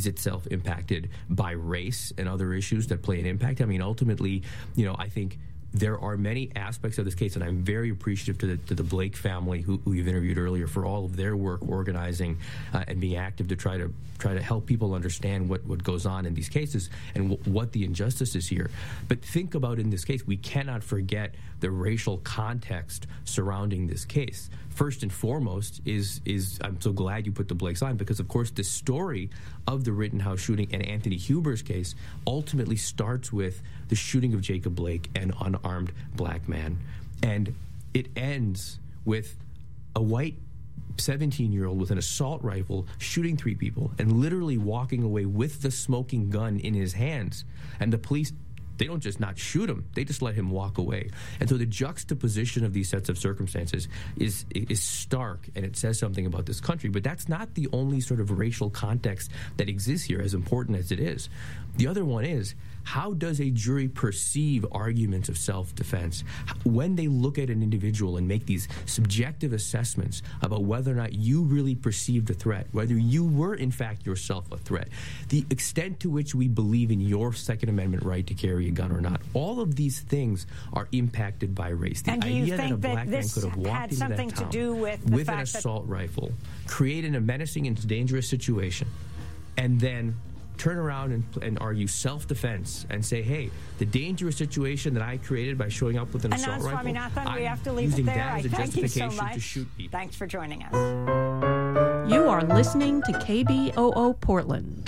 is itself impacted by race and other issues that play an impact. I mean, ultimately, I think there are many aspects of this case, and I'm very appreciative to the Blake family who you've interviewed earlier for all of their work organizing and being active to try to help people understand what goes on in these cases and what the injustice is here. But think about in this case, we cannot forget the racial context surrounding this case. First and foremost is I'm so glad you put the Blakes on, because of course the story of the Rittenhouse shooting and Anthony Huber's case ultimately starts with the shooting of Jacob Blake, an unarmed black man. And it ends with a white 17-year-old with an assault rifle shooting 3 people and literally walking away with the smoking gun in his hands. And the police, they don't just not shoot him, they just let him walk away. And so the juxtaposition of these sets of circumstances is stark, and it says something about this country. But that's not the only sort of racial context that exists here, as important as it is. The other one is, how does a jury perceive arguments of self-defense when they look at an individual and make these subjective assessments about whether or not you really perceived a threat, whether you were in fact yourself a threat, the extent to which we believe in your Second Amendment right to carry a gun or not? All of these things are impacted by race. The and do you idea think that a black man could have walked into something that town to do with an assault rifle, created a menacing and dangerous situation, and then turn around and argue self-defense and say, hey, the dangerous situation that I created by showing up with an assault rifle, we have to leave using it there. that as a Thank you so justification much. to shoot people. Thanks for joining us. You are listening to KBOO Portland.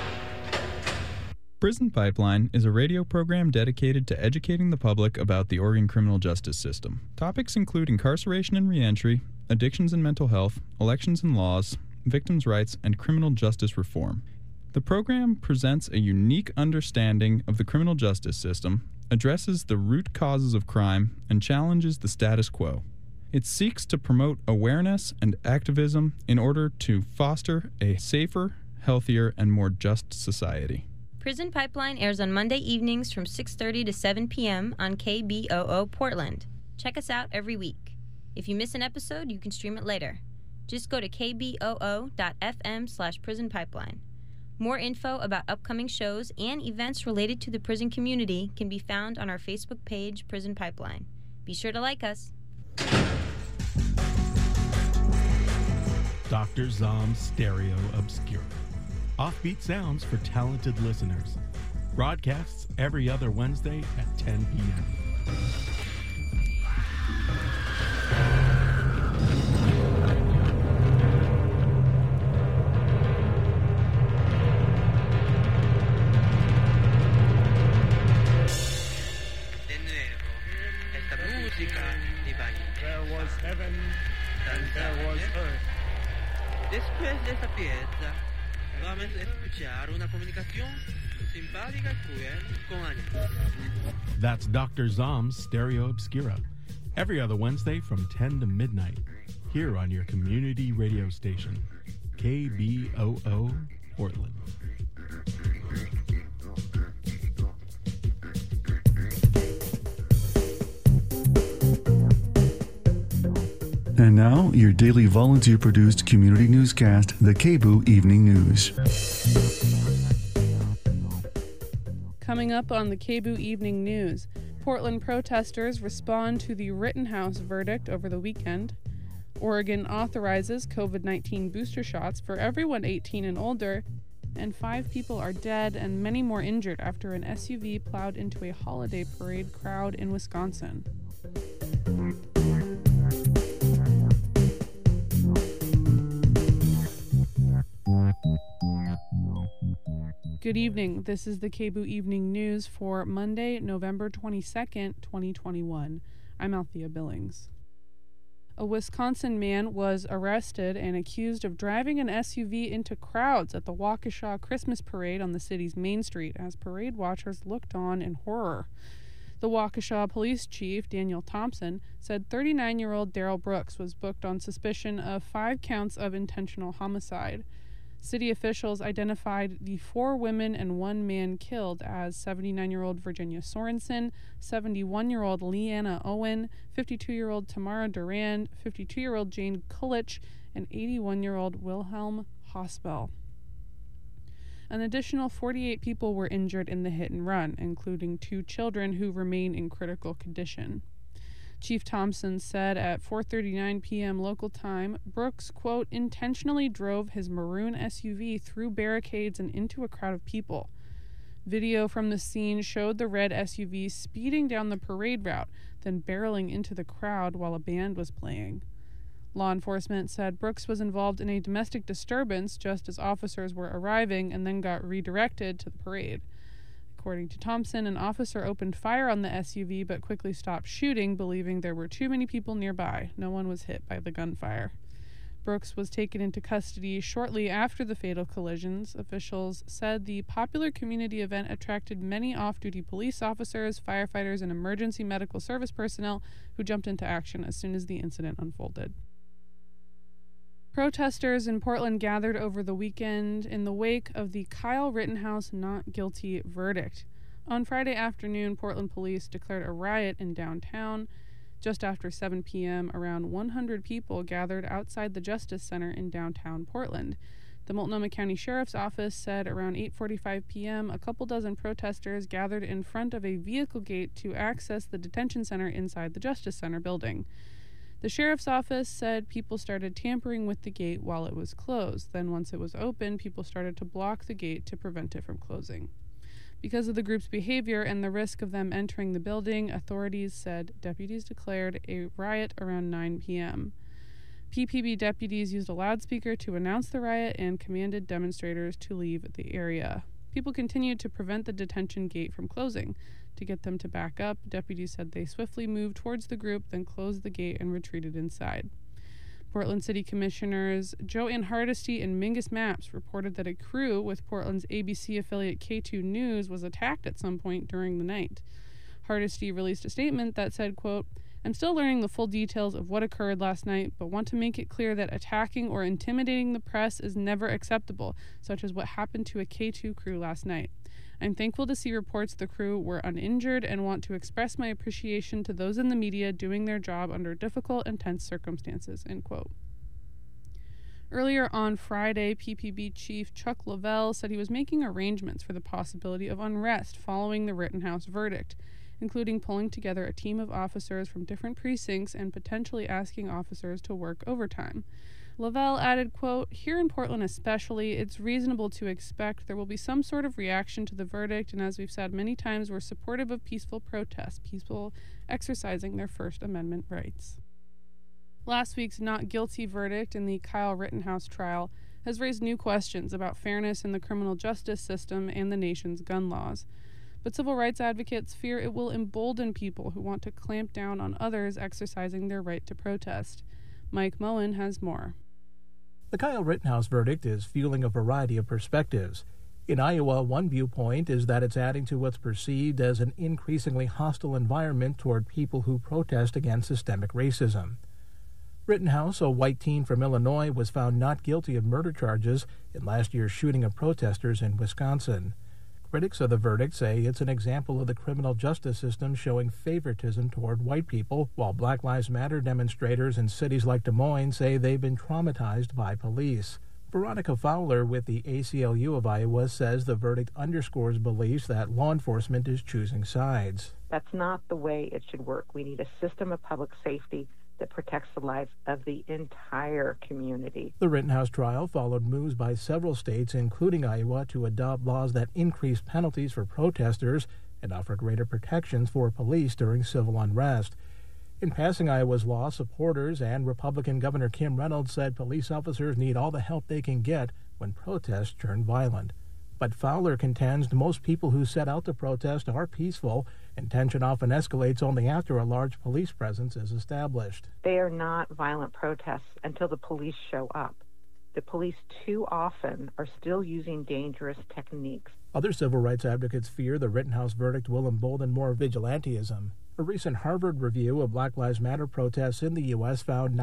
Prison Pipeline is a radio program dedicated to educating the public about the Oregon criminal justice system. Topics include incarceration and reentry, addictions and mental health, elections and laws, victims' rights, and criminal justice reform. The program presents a unique understanding of the criminal justice system, addresses the root causes of crime, and challenges the status quo. It seeks to promote awareness and activism in order to foster a safer, healthier, and more just society. Prison Pipeline airs on Monday evenings from 6:30 to 7 p.m. on KBOO Portland. Check us out every week. If you miss an episode, you can stream it later. Just go to kboo.fm/Prison Pipeline. More info about upcoming shows and events related to the prison community can be found on our Facebook page, Prison Pipeline. Be sure to like us. Dr. Zom's Stereo Obscura. Offbeat sounds for talented listeners. Broadcasts every other Wednesday at 10 p.m. There was heaven and there was earth. Después de esta pieza, vamos a escuchar una comunicación simpática y cruel con ánimo. That's Dr. Zom's Stereo Obscura. Every other Wednesday from 10 to midnight. Here on your community radio station, KBOO Portland. And now, your daily volunteer-produced community newscast, the KBOO Evening News. Coming up on the KBOO Evening News, Portland protesters respond to the Rittenhouse verdict over the weekend. Oregon authorizes COVID-19 booster shots for everyone 18 and older, and 5 people are dead and many more injured after an SUV plowed into a holiday parade crowd in Wisconsin. Good evening. This is the KBOO Evening News for Monday, November 22nd, 2021. I'm Althea Billings. A Wisconsin man was arrested and accused of driving an SUV into crowds at the Waukesha Christmas parade on the city's Main Street as parade watchers looked on in horror. The Waukesha Police Chief, Daniel Thompson, said 39-year-old Daryl Brooks was booked on suspicion of 5 counts of intentional homicide. City officials identified the 4 women and 1 man killed as 79-year-old Virginia Sorensen, 71-year-old Leanna Owen, 52-year-old Tamara Durand, 52-year-old Jane Kulich, and 81-year-old Wilhelm Hospel. An additional 48 people were injured in the hit and run, including 2 children who remain in critical condition. Chief Thompson said at 4:39 p.m. local time, Brooks, quote, intentionally drove his maroon SUV through barricades and into a crowd of people. Video from the scene showed the red SUV speeding down the parade route, then barreling into the crowd while a band was playing. Law enforcement said Brooks was involved in a domestic disturbance just as officers were arriving and then got redirected to the parade. According to Thompson, an officer opened fire on the SUV but quickly stopped shooting, believing there were too many people nearby. No one was hit by the gunfire. Brooks was taken into custody shortly after the fatal collisions. Officials said the popular community event attracted many off-duty police officers, firefighters, and emergency medical service personnel who jumped into action as soon as the incident unfolded. Protesters in Portland gathered over the weekend in the wake of the Kyle Rittenhouse not guilty verdict. On Friday afternoon, Portland police declared a riot in downtown. Just after 7 p.m., around 100 people gathered outside the Justice Center in downtown Portland. The Multnomah County Sheriff's Office said around 8:45 p.m., a couple dozen protesters gathered in front of a vehicle gate to access the detention center inside the Justice Center building. The Sheriff's Office said people started tampering with the gate while it was closed. Then once it was open, people started to block the gate to prevent it from closing. Because of the group's behavior and the risk of them entering the building, authorities said deputies declared a riot around 9 p.m. PPB deputies used a loudspeaker to announce the riot and commanded demonstrators to leave the area. People continued to prevent the detention gate from closing. To get them to back up, deputies said they swiftly moved towards the group, then closed the gate and retreated inside. Portland City Commissioners Joanne Hardesty and Mingus Mapps reported that a crew with Portland's ABC affiliate K2 News was attacked at some point during the night. Hardesty released a statement that said, quote, I'm still learning the full details of what occurred last night, but want to make it clear that attacking or intimidating the press is never acceptable, such as what happened to a K2 crew last night. I'm thankful to see reports the crew were uninjured and want to express my appreciation to those in the media doing their job under difficult and tense circumstances, end quote. Earlier on Friday, PPB Chief Chuck Lavelle said he was making arrangements for the possibility of unrest following the Rittenhouse verdict, including pulling together a team of officers from different precincts and potentially asking officers to work overtime. Lavelle added, quote, here in Portland especially, it's reasonable to expect there will be some sort of reaction to the verdict, and as we've said many times, we're supportive of peaceful protests, people exercising their First Amendment rights. Last week's not guilty verdict in the Kyle Rittenhouse trial has raised new questions about fairness in the criminal justice system and the nation's gun laws. But civil rights advocates fear it will embolden people who want to clamp down on others exercising their right to protest. Mike Moen has more. The Kyle Rittenhouse verdict is fueling a variety of perspectives. In Iowa, one viewpoint is that it's adding to what's perceived as an increasingly hostile environment toward people who protest against systemic racism. Rittenhouse, a white teen from Illinois, was found not guilty of murder charges in last year's shooting of protesters in Wisconsin. Critics of the verdict say it's an example of the criminal justice system showing favoritism toward white people, while Black Lives Matter demonstrators in cities like Des Moines say they've been traumatized by police. Veronica Fowler with the ACLU of Iowa says the verdict underscores beliefs that law enforcement is choosing sides. That's not the way it should work. We need a system of public safety that protects the lives of the entire community. The Rittenhouse trial followed moves by several states, including Iowa, to adopt laws that increase penalties for protesters and offer greater protections for police during civil unrest. In passing Iowa's law, supporters and Republican Governor Kim Reynolds said police officers need all the help they can get when protests turn violent. But Fowler contends most people who set out to protest are peaceful, and tension often escalates only after a large police presence is established. They are not violent protests until the police show up. The police too often are still using dangerous techniques. Other civil rights advocates fear the Rittenhouse verdict will embolden more vigilantism. A recent Harvard review of Black Lives Matter protests in the U.S. found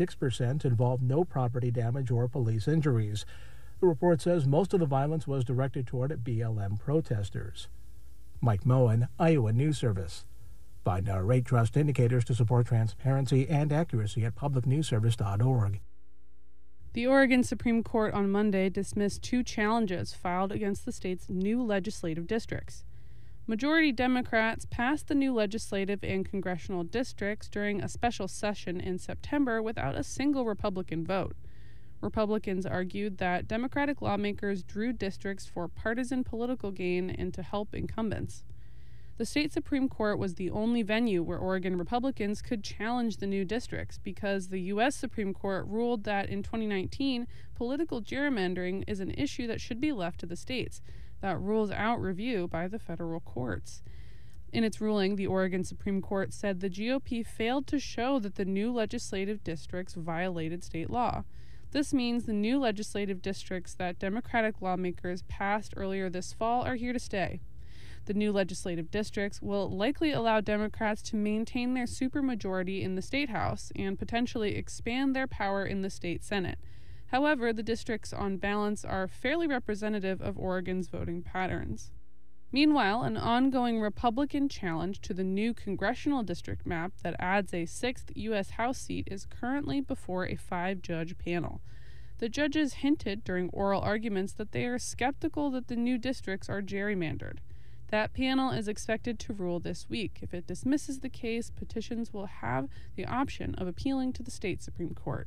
96% involved no property damage or police injuries. The report says most of the violence was directed toward BLM protesters. Mike Moen, Iowa News Service. Find our rate trust indicators to support transparency and accuracy at publicnewsservice.org. The Oregon Supreme Court on Monday dismissed 2 challenges filed against the state's new legislative districts. Majority Democrats passed the new legislative and congressional districts during a special session in September without a single Republican vote. Republicans argued that Democratic lawmakers drew districts for partisan political gain and to help incumbents. The state Supreme Court was the only venue where Oregon Republicans could challenge the new districts because the U.S. Supreme Court ruled that in 2019, political gerrymandering is an issue that should be left to the states. That rules out review by the federal courts. In its ruling, the Oregon Supreme Court said the GOP failed to show that the new legislative districts violated state law. This means the new legislative districts that Democratic lawmakers passed earlier this fall are here to stay. The new legislative districts will likely allow Democrats to maintain their supermajority in the state house and potentially expand their power in the state Senate. However, the districts on balance are fairly representative of Oregon's voting patterns. Meanwhile, an ongoing Republican challenge to the new congressional district map that adds a 6th U.S. House seat is currently before a 5-judge panel. The judges hinted during oral arguments that they are skeptical that the new districts are gerrymandered. That panel is expected to rule this week. If it dismisses the case, petitions will have the option of appealing to the state Supreme Court.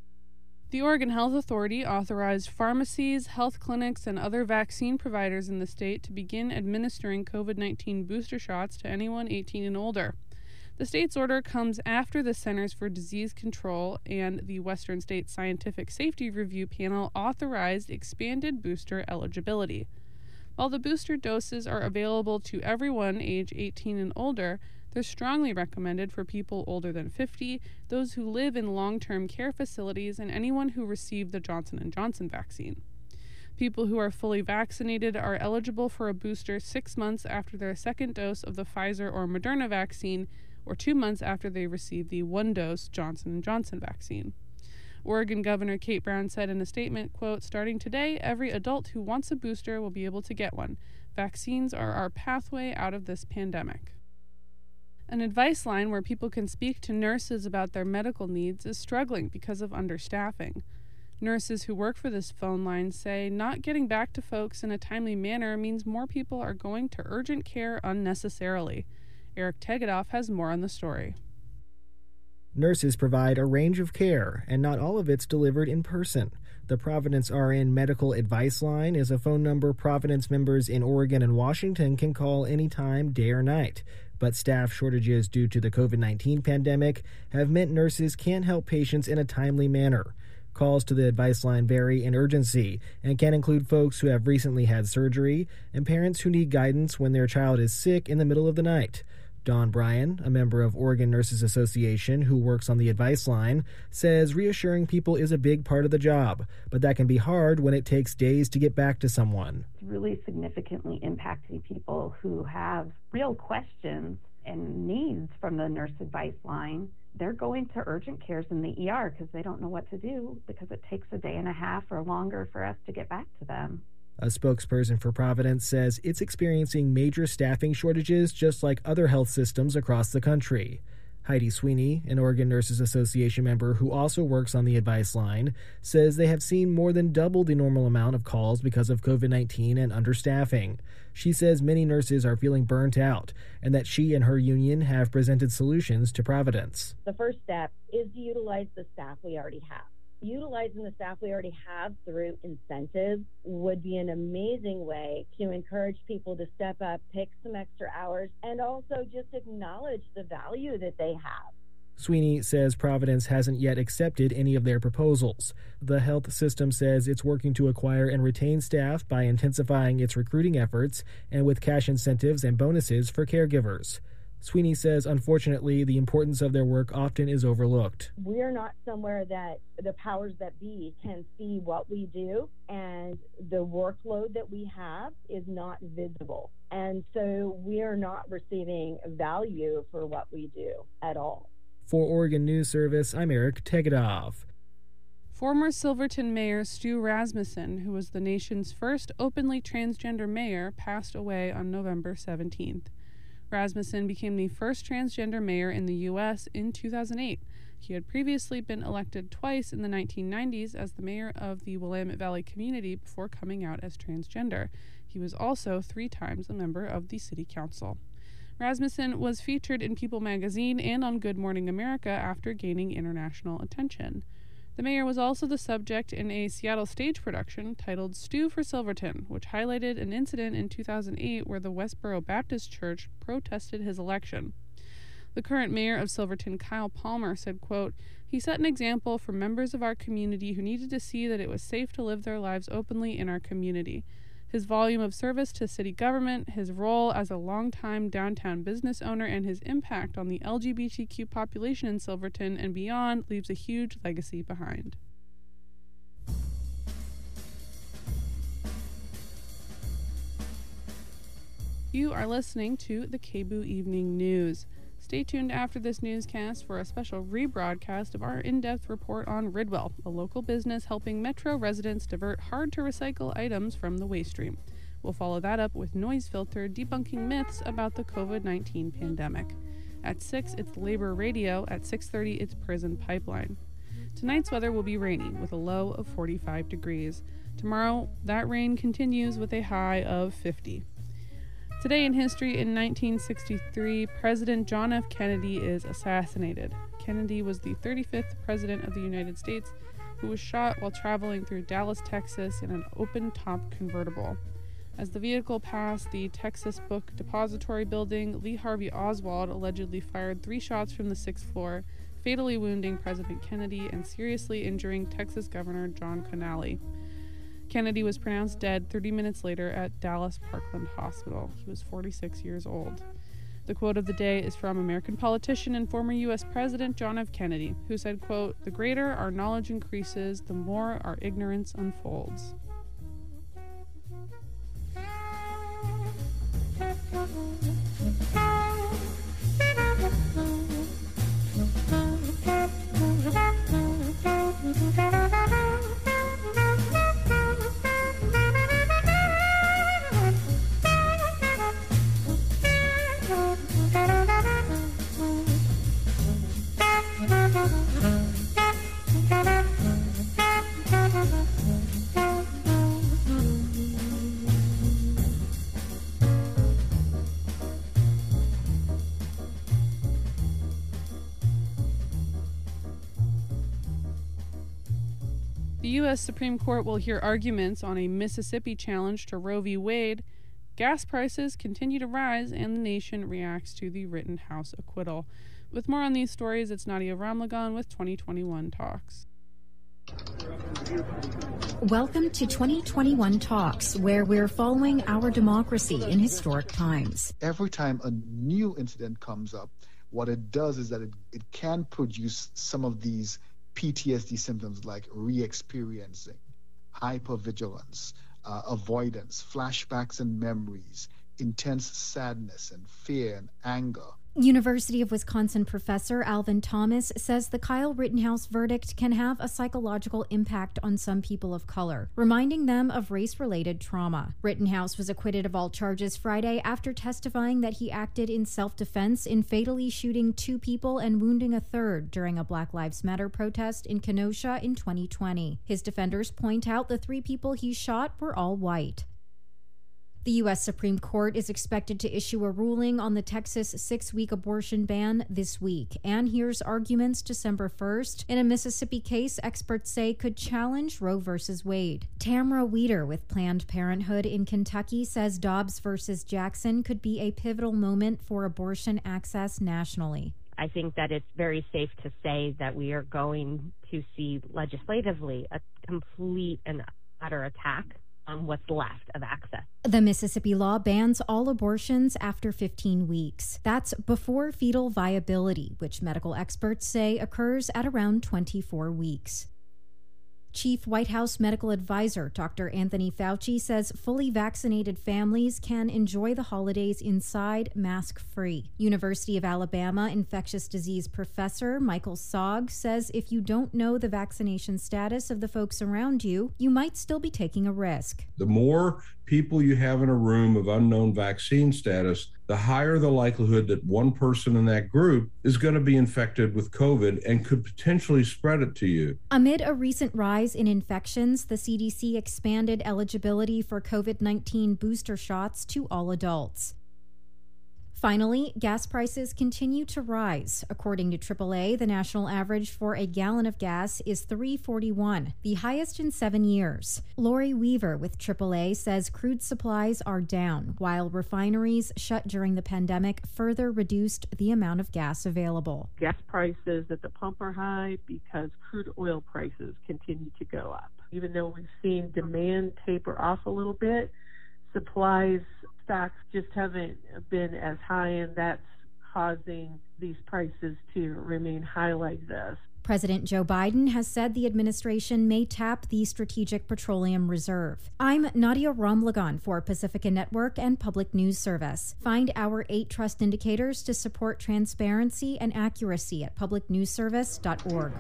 The Oregon Health Authority authorized pharmacies, health clinics, and other vaccine providers in the state to begin administering COVID-19 booster shots to anyone 18 and older. The state's order comes after the Centers for Disease Control and the Western States Scientific Safety Review Panel authorized expanded booster eligibility. While the booster doses are available to everyone age 18 and older, they're strongly recommended for people older than 50, those who live in long-term care facilities, and anyone who received the Johnson & Johnson vaccine. People who are fully vaccinated are eligible for a booster 6 months after their second dose of the Pfizer or Moderna vaccine, or 2 months after they receive the 1-dose Johnson & Johnson vaccine. Oregon Governor Kate Brown said in a statement, quote, "Starting today, every adult who wants a booster will be able to get one. Vaccines are our pathway out of this pandemic." An advice line where people can speak to nurses about their medical needs is struggling because of understaffing. Nurses who work for this phone line say not getting back to folks in a timely manner means more people are going to urgent care unnecessarily. Eric Tegedoff has more on the story. Nurses provide a range of care, and not all of it's delivered in person. The Providence RN Medical Advice Line is a phone number Providence members in Oregon and Washington can call anytime, day or night. But staff shortages due to the COVID-19 pandemic have meant nurses can't help patients in a timely manner. Calls to the advice line vary in urgency and can include folks who have recently had surgery and parents who need guidance when their child is sick in the middle of the night. Don Bryan, a member of Oregon Nurses Association who works on the advice line, says reassuring people is a big part of the job, but that can be hard when it takes days to get back to someone. It's really significantly impacting people who have real questions and needs from the nurse advice line. They're going to urgent cares in the ER because they don't know what to do because it takes a day and a half or longer for us to get back to them. A spokesperson for Providence says it's experiencing major staffing shortages just like other health systems across the country. Heidi Sweeney, an Oregon Nurses Association member who also works on the advice line, says they have seen more than double the normal amount of calls because of COVID-19 and understaffing. She says many nurses are feeling burnt out and that she and her union have presented solutions to Providence. The first step is to utilize the staff we already have. Utilizing the staff we already have through incentives would be an amazing way to encourage people to step up, pick some extra hours, and also just acknowledge the value that they have. Sweeney says Providence hasn't yet accepted any of their proposals. The health system says it's working to acquire and retain staff by intensifying its recruiting efforts and with cash incentives and bonuses for caregivers. Sweeney says, unfortunately, the importance of their work often is overlooked. We're not somewhere that the powers that be can see what we do, and the workload that we have is not visible. And so we are not receiving value for what we do at all. For Oregon News Service, I'm Eric Tegedoff. Former Silverton Mayor Stu Rasmussen, who was the nation's first openly transgender mayor, passed away on November 17th. Rasmussen became the first transgender mayor in the U.S. in 2008. He had previously been elected twice in the 1990s as the mayor of the Willamette Valley community before coming out as transgender. He was also 3 times a member of the city council. Rasmussen was featured in People magazine and on Good Morning America after gaining international attention. The mayor was also the subject in a Seattle stage production titled Stew for Silverton, which highlighted an incident in 2008 where the Westboro Baptist Church protested his election. The current mayor of Silverton, Kyle Palmer, said, quote, "He set an example for members of our community who needed to see that it was safe to live their lives openly in our community. His volume of service to city government, his role as a longtime downtown business owner, and his impact on the LGBTQ population in Silverton and beyond leaves a huge legacy behind." You are listening to the KBOO Evening News. Stay tuned after this newscast for a special rebroadcast of our in-depth report on Ridwell, a local business helping Metro residents divert hard-to-recycle items from the waste stream. We'll follow that up with Noise Filter debunking myths about the COVID-19 pandemic. At 6, it's Labor Radio. At 6:30, it's Prison Pipeline. Tonight's weather will be rainy with a low of 45 degrees. Tomorrow, that rain continues with a high of 50. Today in history, in 1963, President John F. Kennedy is assassinated. Kennedy was the 35th President of the United States who was shot while traveling through Dallas, Texas in an open-top convertible. As the vehicle passed the Texas Book Depository building, Lee Harvey Oswald allegedly fired 3 shots from the 6th floor, fatally wounding President Kennedy and seriously injuring Texas Governor John Connally. Kennedy was pronounced dead 30 minutes later at Dallas Parkland Hospital. He was 46 years old. The quote of the day is from American politician and former U.S. President John F. Kennedy, who said, quote, "The greater our knowledge increases, the more our ignorance unfolds." The U.S. Supreme Court will hear arguments on a Mississippi challenge to Roe v. Wade. Gas prices continue to rise, and the nation reacts to the Rittenhouse acquittal. With more on these stories, it's Nadia Ramlagan with 2021 Talks. Welcome to 2021 Talks, where we're following our democracy in historic times. Every time a new incident comes up, what it does is that it can produce some of these PTSD symptoms like re-experiencing, hypervigilance, avoidance, flashbacks and memories, intense sadness and fear and anger. University of Wisconsin professor Alvin Thomas says the Kyle Rittenhouse verdict can have a psychological impact on some people of color, reminding them of race-related trauma. Rittenhouse was acquitted of all charges Friday after testifying that he acted in self-defense in fatally shooting 2 people and wounding a 3rd during a Black Lives Matter protest in Kenosha in 2020. His defenders point out the 3 people he shot were all white. The U.S. Supreme Court is expected to issue a ruling on the Texas 6-week abortion ban this week and hears arguments December 1st in a Mississippi case experts say could challenge Roe v. Wade. Tamra Weeder with Planned Parenthood in Kentucky says Dobbs v. Jackson could be a pivotal moment for abortion access nationally. I think that it's very safe to say that we are going to see legislatively a complete and utter attack on what's left of access. The Mississippi law bans all abortions after 15 weeks. That's before fetal viability, which medical experts say occurs at around 24 weeks. Chief White House medical advisor Dr. Anthony Fauci says fully vaccinated families can enjoy the holidays inside, mask-free. University of Alabama infectious disease professor Michael Sogg says if you don't know the vaccination status of the folks around you, you might still be taking a risk. The more people you have in a room of unknown vaccine status, the higher the likelihood that one person in that group is going to be infected with COVID and could potentially spread it to you. Amid a recent rise in infections, the CDC expanded eligibility for COVID-19 booster shots to all adults. Finally, gas prices continue to rise. According to AAA, the national average for a gallon of gas is $3.41, the highest in 7 years. Lori Weaver with AAA says crude supplies are down, while refineries shut during the pandemic further reduced the amount of gas available. Gas prices at the pump are high because crude oil prices continue to go up. Even though we've seen demand taper off a little bit, supplies stocks just haven't been as high, and that's causing these prices to remain high like this. President Joe Biden has said the administration may tap the Strategic Petroleum Reserve. I'm Nadia Ramlagan for Pacifica Network and Public News Service. Find our 8 trust indicators to support transparency and accuracy at publicnewsservice.org.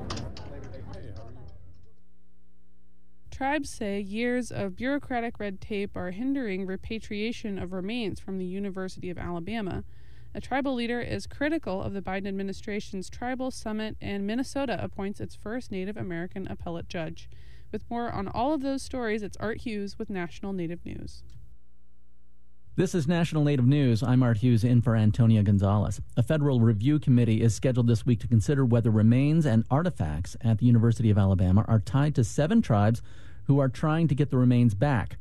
Tribes say years of bureaucratic red tape are hindering repatriation of remains from the University of Alabama. A tribal leader is critical of the Biden administration's Tribal Summit, and Minnesota appoints its first Native American appellate judge. With more on all of those stories, it's Art Hughes with National Native News. This is National Native News. I'm Art Hughes in for Antonia Gonzalez. A federal review committee is scheduled this week to consider whether remains and artifacts at the University of Alabama are tied to 7 tribes who are trying to get the remains back.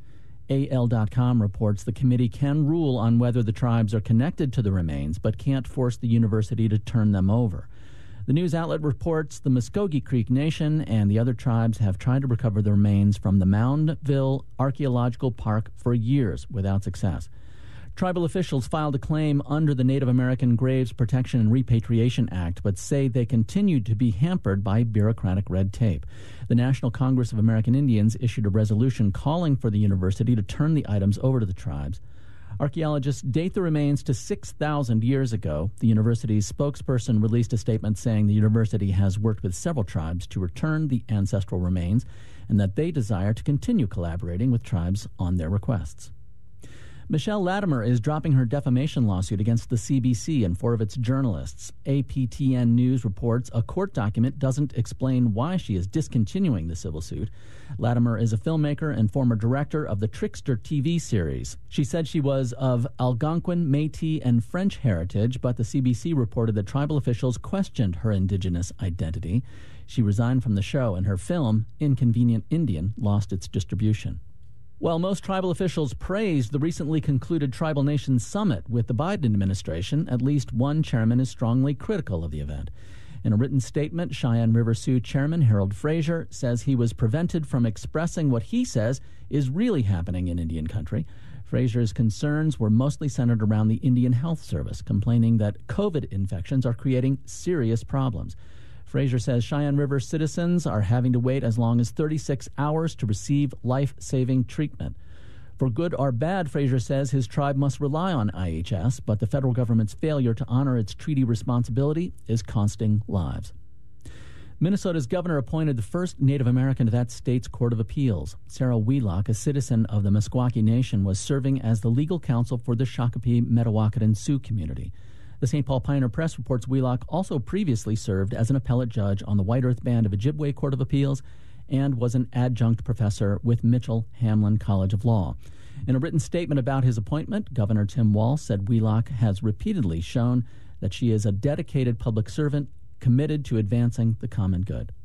AL.com reports the committee can rule on whether the tribes are connected to the remains, but can't force the university to turn them over. The news outlet reports the Muskogee Creek Nation and the other tribes have tried to recover the remains from the Moundville Archaeological Park for years without success. Tribal officials filed a claim under the Native American Graves Protection and Repatriation Act, but say they continued to be hampered by bureaucratic red tape. The National Congress of American Indians issued a resolution calling for the university to turn the items over to the tribes. Archaeologists date the remains to 6,000 years ago. The university's spokesperson released a statement saying the university has worked with several tribes to return the ancestral remains and that they desire to continue collaborating with tribes on their requests. Michelle Latimer is dropping her defamation lawsuit against the CBC and 4 of its journalists. APTN News reports a court document doesn't explain why she is discontinuing the civil suit. Latimer is a filmmaker and former director of the Trickster TV series. She said she was of Algonquin, Métis, and French heritage, but the CBC reported that tribal officials questioned her indigenous identity. She resigned from the show, and her film, Inconvenient Indian, lost its distribution. While most tribal officials praised the recently concluded Tribal Nations Summit with the Biden administration, at least one chairman is strongly critical of the event. In a written statement, Cheyenne River Sioux Chairman Harold Frazier says he was prevented from expressing what he says is really happening in Indian country. Frazier's concerns were mostly centered around the Indian Health Service, complaining that COVID infections are creating serious problems. Frazier says Cheyenne River citizens are having to wait as long as 36 hours to receive life-saving treatment. For good or bad, Frazier says his tribe must rely on IHS, but the federal government's failure to honor its treaty responsibility is costing lives. Minnesota's governor appointed the first Native American to that state's Court of Appeals. Sarah Wheelock, a citizen of the Meskwaki Nation, was serving as the legal counsel for the Shakopee Metawakan Sioux community. The St. Paul Pioneer Press reports Wheelock also previously served as an appellate judge on the White Earth Band of Ojibwe Court of Appeals and was an adjunct professor with Mitchell Hamlin College of Law. In a written statement about his appointment, Governor Tim Walz said Wheelock has repeatedly shown that she is a dedicated public servant committed to advancing the common good.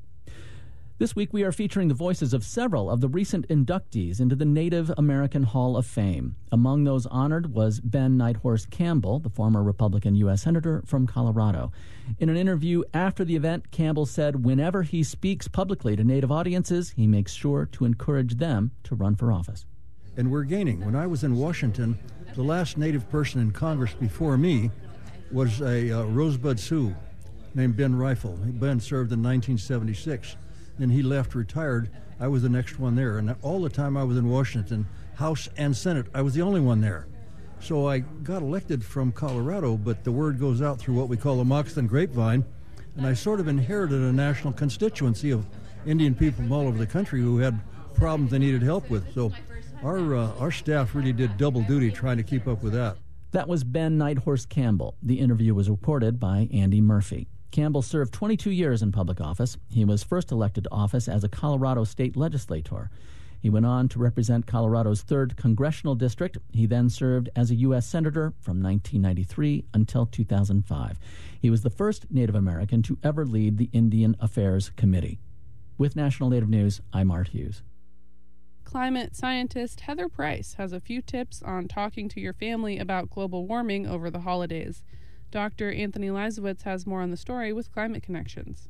This week, we are featuring the voices of several of the recent inductees into the Native American Hall of Fame. Among those honored was Ben Nighthorse Campbell, the former Republican U.S. Senator from Colorado. In an interview after the event, Campbell said whenever he speaks publicly to Native audiences, he makes sure to encourage them to run for office. And we're gaining. When I was in Washington, the last Native person in Congress before me was a Rosebud Sioux named Ben Rifle. Ben served in 1976. Then he left, retired. I was the next one there. And all the time I was in Washington, House and Senate, I was the only one there. So I got elected from Colorado, but the word goes out through what we call the Moxton grapevine. And I sort of inherited a national constituency of Indian people from all over the country who had problems they needed help with. So Our staff really did double duty trying to keep up with that. That was Ben Nighthorse Campbell. The interview was reported by Andy Murphy. Campbell served 22 years in public office. He was first elected to office as a Colorado state legislator. He went on to represent Colorado's 3rd Congressional District. He then served as a U.S. Senator from 1993 until 2005. He was the first Native American to ever lead the Indian Affairs Committee. With National Native News, I'm Art Hughes. Climate scientist Heather Price has a few tips on talking to your family about global warming over the holidays. Dr. Anthony Leisowitz has more on the story with Climate Connections.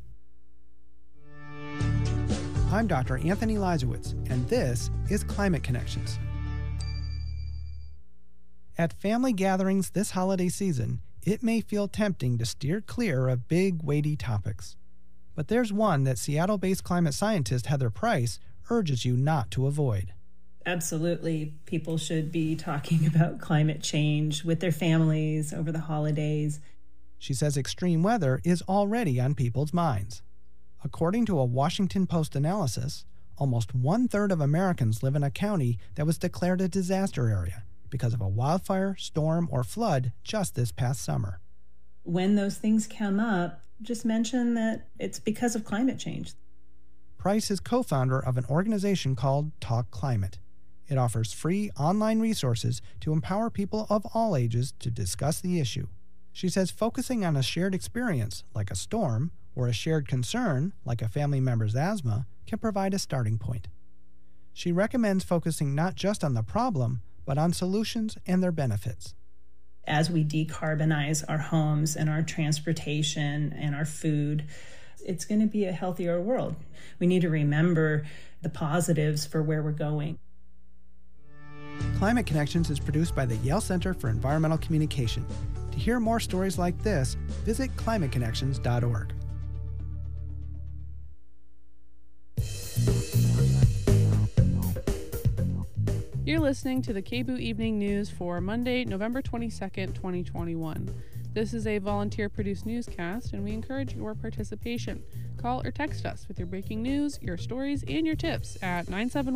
I'm Dr. Anthony Leisowitz, and this is Climate Connections. At family gatherings this holiday season, it may feel tempting to steer clear of big, weighty topics. But there's one that Seattle-based climate scientist Heather Price urges you not to avoid. Absolutely. People should be talking about climate change with their families over the holidays. She says extreme weather is already on people's minds. According to a Washington Post analysis, almost 1/3 of Americans live in a county that was declared a disaster area because of a wildfire, storm, or flood just this past summer. When those things come up, just mention that it's because of climate change. Price is co-founder of an organization called Talk Climate. It offers free online resources to empower people of all ages to discuss the issue. She says focusing on a shared experience, like a storm, or a shared concern, like a family member's asthma, can provide a starting point. She recommends focusing not just on the problem, but on solutions and their benefits. As we decarbonize our homes and our transportation and our food, it's going to be a healthier world. We need to remember the positives for where we're going. Climate Connections is produced by the Yale Center for Environmental Communication. To hear more stories like this, visit climateconnections.org. You're listening to the KBOO Evening News for Monday, November 22nd, 2021. This is a volunteer-produced newscast, and we encourage your participation. Call or text us with your breaking news, your stories, and your tips at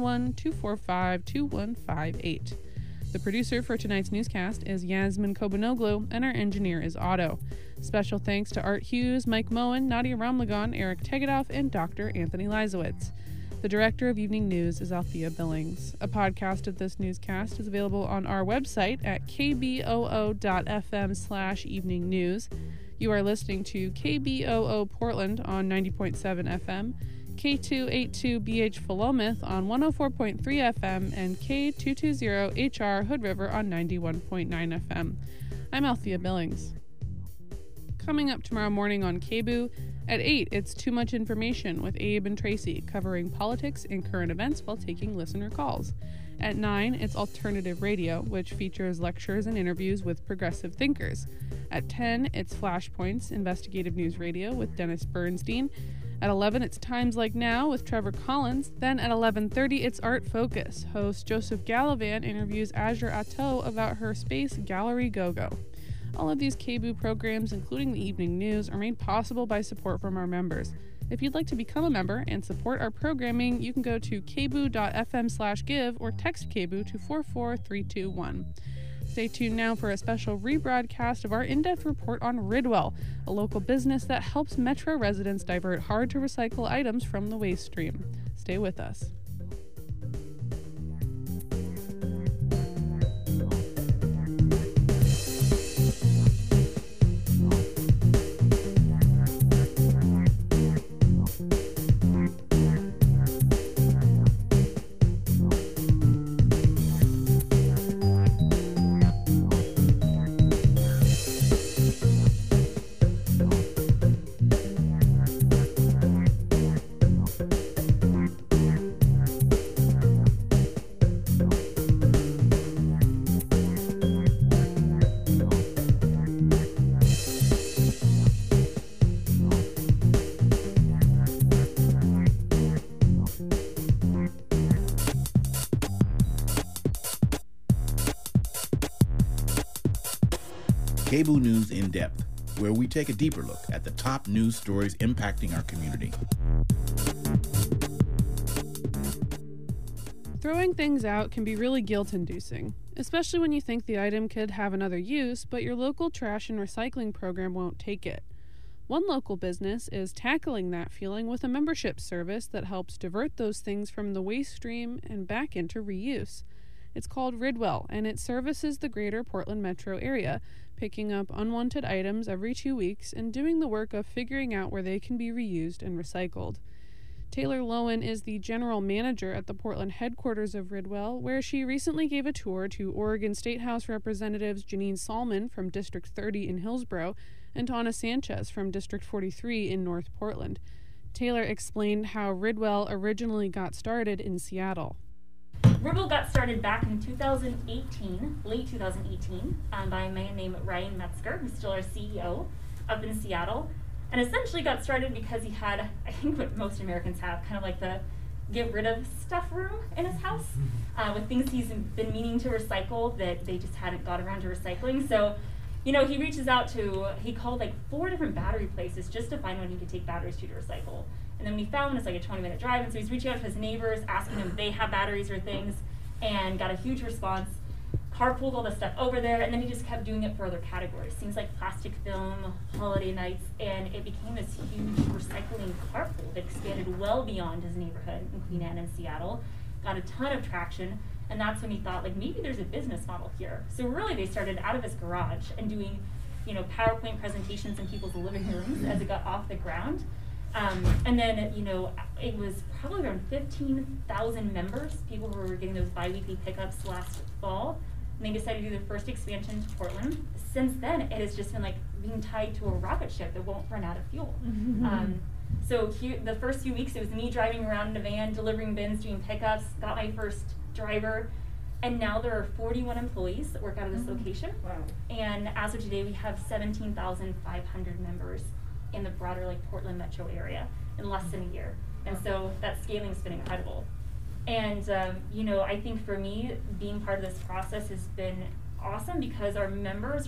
971-245-2158. The producer for tonight's newscast is Yasmin Kobanoglu, and our engineer is Otto. Special thanks to Art Hughes, Mike Moen, Nadia Ramlagan, Eric Tegedoff, and Dr. Anthony Leisowitz. The director of Evening News is Althea Billings. A podcast of this newscast is available on our website at kboo.fm/evening news. You are listening to KBOO Portland on 90.7 FM, K282BH Philomath on 104.3 FM, and K220HR Hood River on 91.9 FM. I'm Althea Billings. Coming up tomorrow morning on KBOO, at 8, it's Too Much Information with Abe and Tracy, covering politics and current events while taking listener calls. At 9, it's Alternative Radio, which features lectures and interviews with progressive thinkers. At 10, it's Flashpoints, Investigative News Radio with Dennis Bernstein. At 11, it's Times Like Now with Trevor Collins. Then at 11:30, it's Art Focus. Host Joseph Gallivan interviews Azure Atto about her space Gallery Go-Go. All of these KBOO programs, including the evening news, are made possible by support from our members. If you'd like to become a member and support our programming, you can go to kboo.fm/give or text KBOO to 44321. Stay tuned now for a special rebroadcast of our in-depth report on Ridwell, a local business that helps Metro residents divert hard-to-recycle items from the waste stream. Stay with us. KBOO News in Depth, where we take a deeper look at the top news stories impacting our community. Throwing things out can be really guilt-inducing, especially when you think the item could have another use, but your local trash and recycling program won't take it. One local business is tackling that feeling with a membership service that helps divert those things from the waste stream and back into reuse. It's called Ridwell, and it services the greater Portland metro area, picking up unwanted items every 2 weeks and doing the work of figuring out where they can be reused and recycled. Taylor Lowen is the general manager at the Portland headquarters of Ridwell, where she recently gave a tour to Oregon State House Representatives Janine Salmon from District 30 in Hillsborough and Donna Sanchez from District 43 in North Portland. Taylor explained how Ridwell originally got started in Seattle. Ridwell got started back in 2018, late 2018, by a man named Ryan Metzger, who's still our CEO, up in Seattle. And essentially got started because he had, I think what most Americans have, kind of like the get rid of stuff room in his house with things he's been meaning to recycle that they just hadn't got around to recycling. So, he reaches out he called like 4 different battery places just to find one he could take batteries to recycle. And then when he found one, it's like a 20-minute drive. And so he's reaching out to his neighbors, asking them if they have batteries or things, and got a huge response. Carpooled all the stuff over there, and then he just kept doing it for other categories. Things like plastic film, holiday nights, and it became this huge recycling carpool that expanded well beyond his neighborhood in Queen Anne and Seattle. Got a ton of traction, and that's when he thought, like, maybe there's a business model here. So really they started out of his garage and doing, PowerPoint presentations in people's living rooms as it got off the ground. And then, it was probably around 15,000 members, people who were getting those bi-weekly pickups last fall. And they decided to do their first expansion to Portland. Since then, it has just been like being tied to a rocket ship that won't run out of fuel. So the first few weeks, it was me driving around in a van, delivering bins, doing pickups, got my first driver. And now there are 41 employees that work out of this location. Wow. And as of today, we have 17,500 members in the broader Portland metro area in less than a year. And so that scaling has been incredible. And, I think for me, being part of this process has been awesome because our members